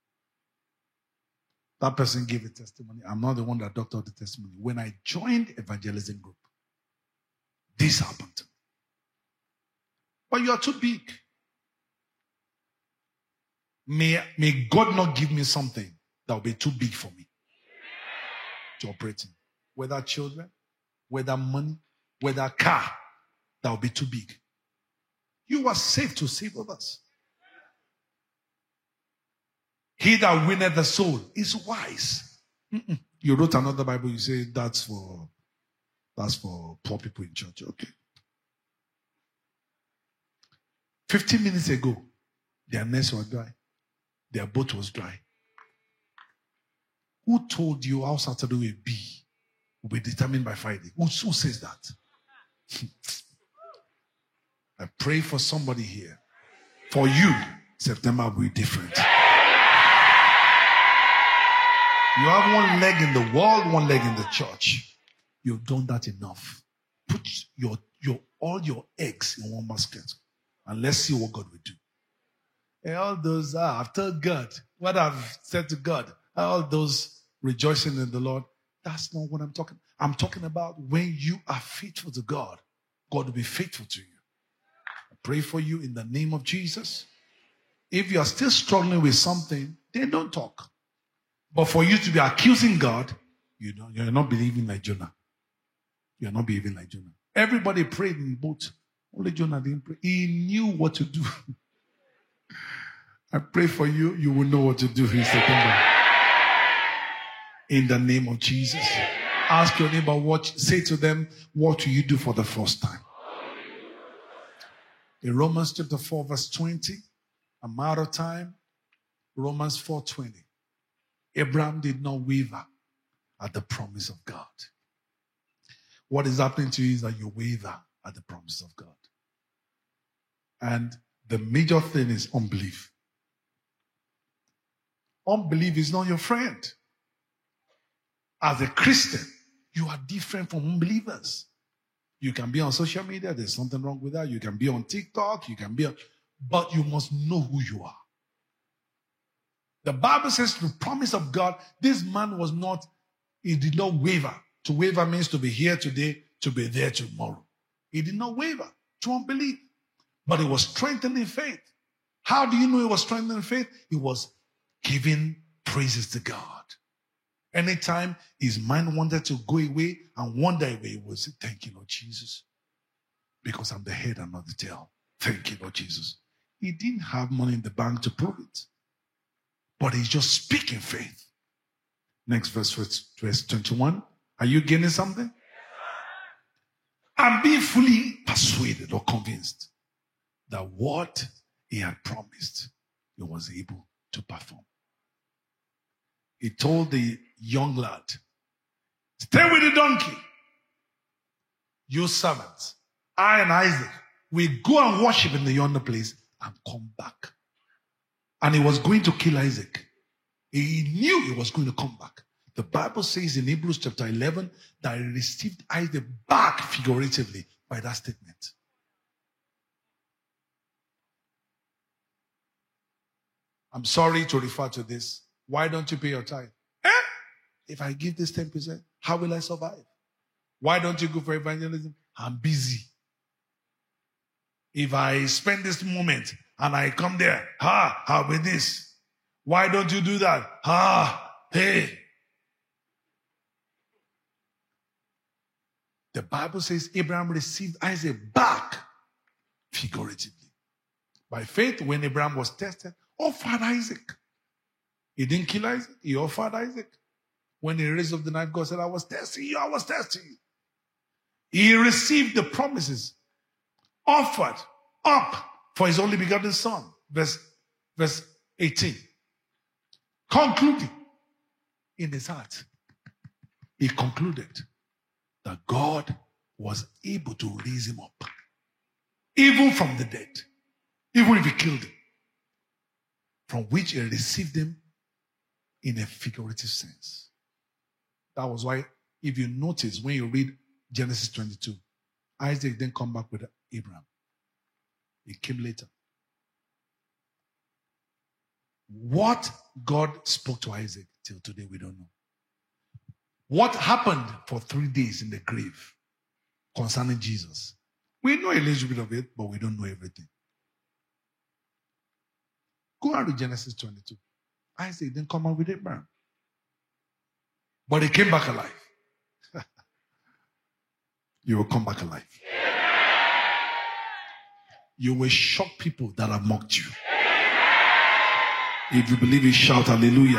That person gave a testimony. I'm not the one that doctored the testimony. When I joined evangelism group, this happened to me. But you are too big. May God not give me something that will be too big for me to operate in. Whether children, whether money, whether car, that will be too big. You are saved to save others. He that winneth the soul is wise. You wrote another Bible, you say that's for poor people in church. Okay. 15 minutes ago, their nets were dry. Their boat was dry. Who told you how Saturday will be determined by Friday? Who says that? I pray for somebody here. For you, September will be different. You have one leg in the world, one leg in the church. You've done that enough. Put all your eggs in one basket. And let's see what God will do. And all those, I've told God what I've said to God. All those rejoicing in the Lord. That's not what I'm talking. I'm talking about when you are faithful to God, God will be faithful to you. I pray for you in the name of Jesus. If you are still struggling with something, then don't talk. But for you to be accusing God, you're not believing like Jonah. You're not behaving like Jonah. Everybody prayed in the boat. Only Jonah didn't pray. He knew what to do. I pray for you. You will know what to do in September. In the name of Jesus. Ask your neighbor, say to them, what will you do for the first time? In Romans chapter 4 verse 20, I'm out of time. Romans 4:20. Abraham did not waver at the promise of God. What is happening to you is that you waver at the promise of God. And the major thing is unbelief. Unbelief is not your friend. As a Christian, you are different from unbelievers. You can be on social media, there's something wrong with that. You can be on TikTok, but you must know who you are. The Bible says the promise of God, this man he did not waver. To waver means to be here today, to be there tomorrow. He did not waver to unbelief, but he was strengthened in faith. How do you know he was strengthened in faith? He was giving praises to God. Anytime his mind wanted to go away and wander away, he would say, thank you, Lord Jesus, because I'm the head and not the tail. Thank you, Lord Jesus. He didn't have money in the bank to prove it, but he's just speaking faith. Next verse 21. Are you getting something? And be fully persuaded or convinced that what he had promised, he was able to perform. He told the young lad, stay with the donkey. You servants, I and Isaac, we go and worship in the yonder place and come back. And he was going to kill Isaac. He knew he was going to come back. The Bible says in Hebrews chapter 11 that he received Isaac back figuratively by that statement. I'm sorry to refer to this. Why don't you pay your tithe? If I give this 10%, how will I survive? Why don't you go for evangelism? I'm busy. If I spend this moment and I come there, I'll be this. Why don't you do that? Hey. The Bible says Abraham received Isaac back figuratively. By faith, when Abraham was tested, offered Isaac. He didn't kill Isaac, he offered Isaac. When he raised up the knife, God said, I was testing you, I was testing you. He received the promises, offered up for his only begotten son. Verse 18. Concluding in his heart, he concluded that God was able to raise him up, even from the dead, even if he killed him, from which he received him in a figurative sense. That was why, if you notice, when you read Genesis 22, Isaac didn't come back with Abraham. He came later. What God spoke to Isaac till today, we don't know. What happened for 3 days in the grave concerning Jesus? We know a little bit of it, but we don't know everything. Go and read Genesis 22. Isaac didn't come out with Abraham, but he came back alive. You will come back alive. You will shock people that have mocked you. If you believe it, shout hallelujah.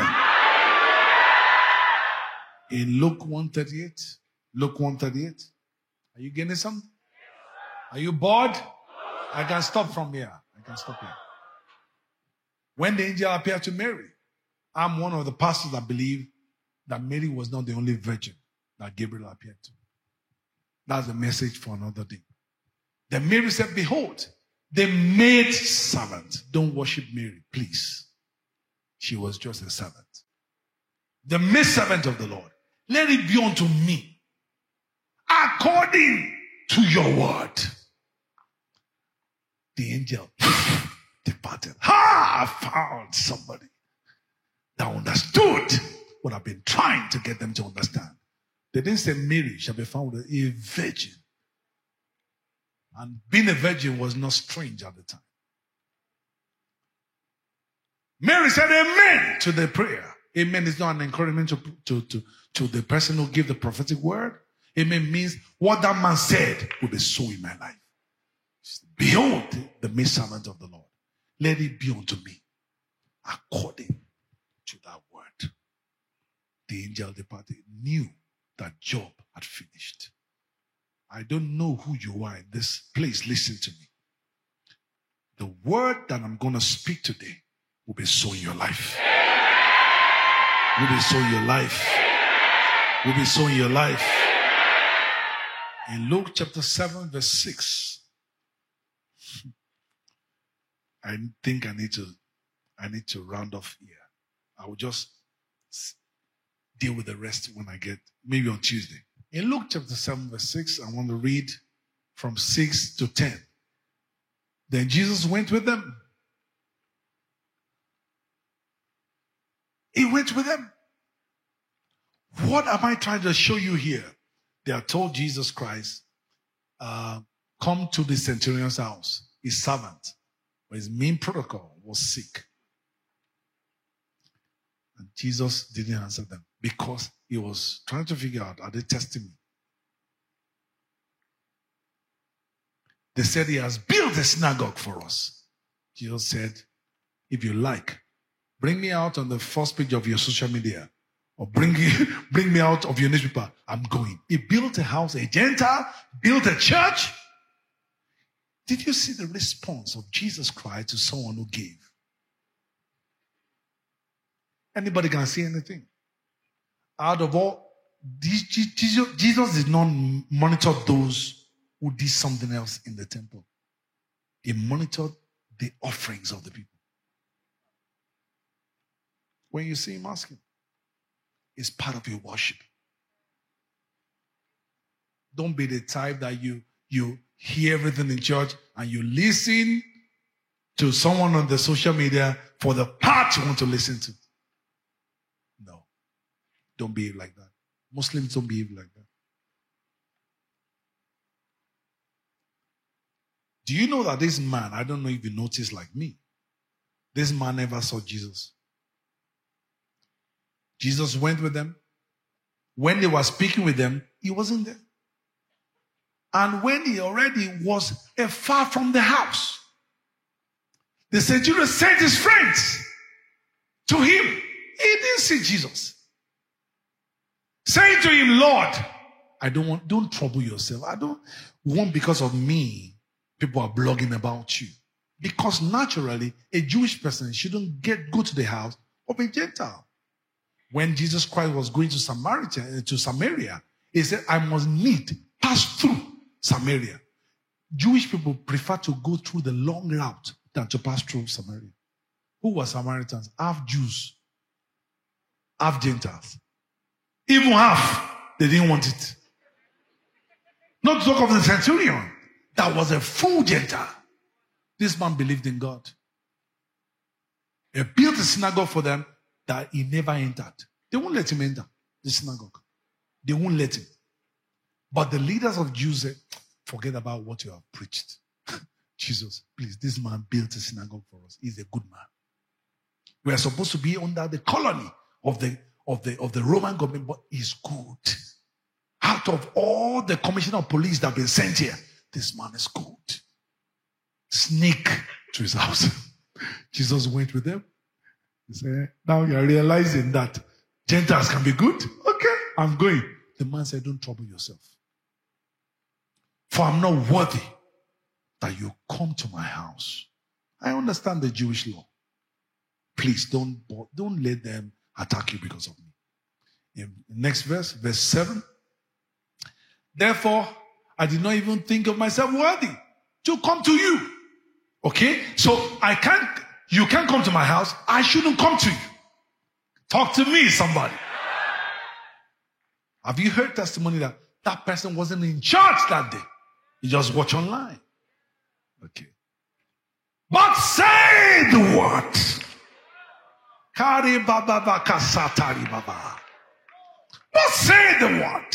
In Luke 1:38, Luke 1:38. Are you getting something? Are you bored? I can stop from here. I can stop here. When the angel appeared to Mary, I'm one of the pastors that believe that Mary was not the only virgin that Gabriel appeared to. That's a message for another day. Then Mary said, behold, the maid servant. Don't worship Mary, please. She was just a servant. The maid servant of the Lord. Let it be unto me according to your word. The angel departed. I found somebody that understood what I've been trying to get them to understand. They didn't say Mary shall be found a virgin. And being a virgin was not strange at the time. Mary said amen to the prayer. Amen is not an encouragement to the person who gave the prophetic word. Amen means what that man said will be so in my life. Behold, the maidservant of the Lord. Let it be unto me according to that word. The angel departed, knew that Job had finished. I don't know who you are in this place. Listen to me. The word that I'm going to speak today will be so in your life. Will be so in your life. Will be so in your life. In Luke chapter 7 verse 6. I think I need to round off here. I will just deal with the rest when I get, maybe on Tuesday. In Luke chapter 7 verse 6, I want to read from 6 to 10. Then Jesus went with them. He went with them. What am I trying to show you here? They are told Jesus Christ, come to the centurion's house, his servant, but his main protocol was sick. And Jesus didn't answer them because he was trying to figure out, are they testing me? They said he has built a synagogue for us. Jesus said, if you like, bring me out on the first page of your social media or bring me out of your newspaper. I'm going. He built a house, a Gentile, built a church. Did you see the response of Jesus Christ to someone who gave? Anybody can see anything? Out of all, Jesus did not monitor those who did something else in the temple. He monitored the offerings of the people. When you see him, ask him. It's part of your worship. Don't be the type that you hear everything in church and you listen to someone on the social media for the part you want to listen to. No. Don't behave like that. Muslims don't behave like that. Do you know that this man, I don't know if you noticed like me, this man never saw Jesus. Jesus went with them. When they were speaking with them, he wasn't there. And when he already was far from the house, the centurion sent his friends to him. He didn't see Jesus. Saying to him, Lord, don't trouble yourself. I don't want because of me, people are blogging about you. Because naturally, a Jewish person shouldn't go to the house of a Gentile. When Jesus Christ was going to Samaria, he said, I must pass through Samaria. Jewish people prefer to go through the long route than to pass through Samaria. Who were Samaritans? Half Jews, half Gentiles. Even half, they didn't want it. Not to talk of the centurion. That was a full Gentile. This man believed in God. He built a synagogue for them that he never entered. They won't let him enter the synagogue. They won't let him. But the leaders of Jews said, forget about what you have preached. Jesus, please, this man built a synagogue for us. He's a good man. We are supposed to be under the colony of the Roman government, but he's good. Out of all the commissioner of police that have been sent here, this man is good. Sneak to his house. Jesus went with them. He said, now you are realizing that Gentiles can be good? Okay, I'm going. The man said, don't trouble yourself. For I'm not worthy that you come to my house. I understand the Jewish law. Please don't let them attack you because of me. In next verse, verse 7. Therefore, I did not even think of myself worthy to come to you. Okay? So you can't come to my house. I shouldn't come to you. Talk to me, somebody. Have you heard testimony that person wasn't in church that day? You just watch online. Okay. But say the word. Kari baba baka satari baba. But say the word.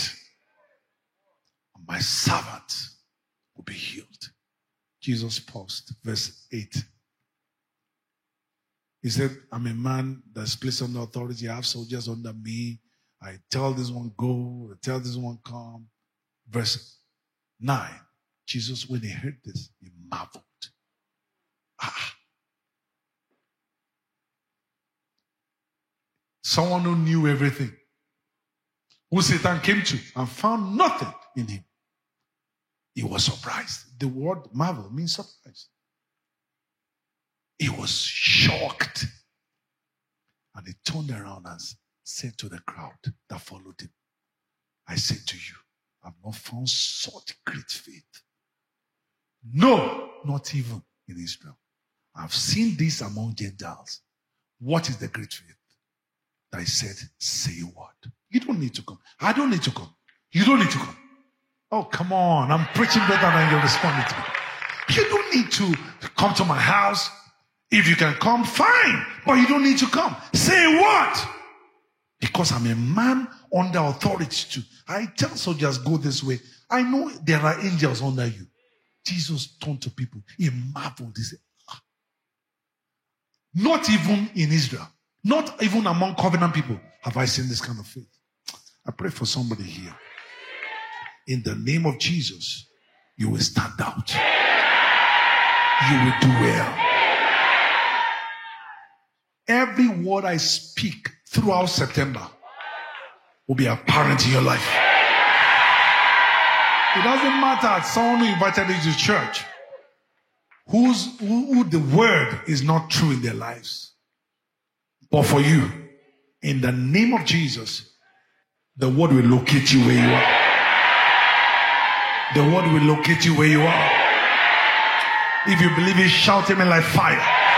My servant will be healed. Jesus paused. Verse 8. He said, I'm a man that's placed under authority. I have soldiers under me. I tell this one go, I tell this one come. Verse 9. Jesus, when he heard this, he marveled. Someone who knew everything, who Satan came to and found nothing in him. He was surprised. The word marvel means surprise. He was shocked. And he turned around and said to the crowd that followed him, I say to you, I've not found such great faith. No, not even in Israel. I've seen this among Gentiles. What is the great faith? That I said, say what? You don't need to come. I don't need to come. You don't need to come. Oh, come on. I'm preaching better than you're responding to me. You don't need to come to my house. If you can come, fine. But you don't need to come. Say what? Because I'm a man under authority too. I tell soldiers, go this way. I know there are angels under you. Jesus turned to people. He marveled. He said, not even in Israel, not even among covenant people have I seen this kind of faith. I pray for somebody here. In the name of Jesus, you will stand out. You will do well. Every word I speak throughout September will be apparent in your life. It doesn't matter someone who invited you to church who the word is not true in their lives. But for you, in the name of Jesus, the word will locate you where you are. The word will locate you where you are. If you believe it, shout amen like fire.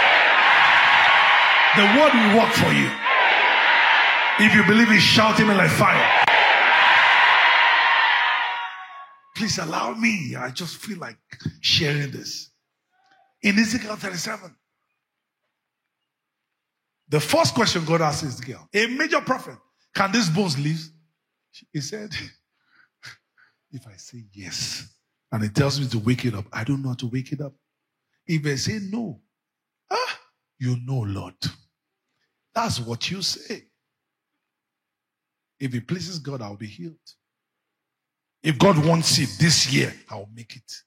The word will work for you. If you believe it, shout amen like fire. Please allow me. I just feel like sharing this. In Ezekiel 37, the first question God asked Ezekiel, a major prophet, can these bones live? He said, if I say yes, and it tells me to wake it up, I don't know how to wake it up. If I say no, you know, Lord. That's what you say. If it pleases God, I'll be healed. If God wants it this year, I'll make it.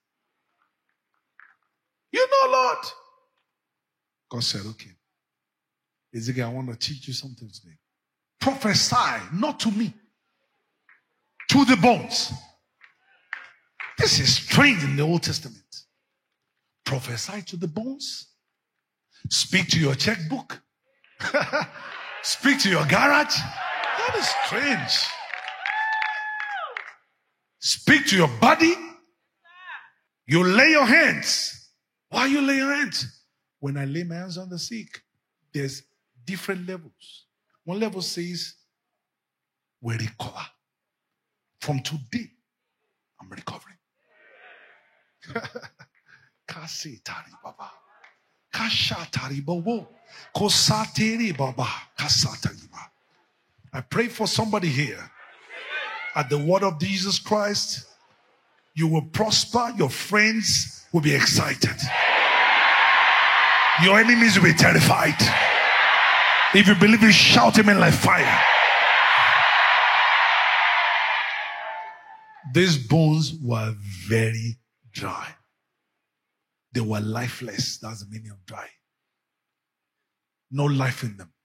You know, Lord. God said, okay. Ezekiel, I want to teach you something today. Prophesy, not to me, to the bones. This is strange in the Old Testament. Prophesy to the bones. Speak to your checkbook. Speak to your garage. That is strange. Speak to your body. You lay your hands. Why you lay your hands? When I lay my hands on the sick, there's different levels. One level says, we recover. From today, I'm recovering. Kasitari Baba. Kashatari Baba. Kosateri Baba. Kasatari Baba. I pray for somebody here. At the word of Jesus Christ, you will prosper. Your friends will be excited. Your enemies will be terrified. If you believe it, shout amen like fire. These bones were very dry. They were lifeless. That's the meaning of dry. No life in them.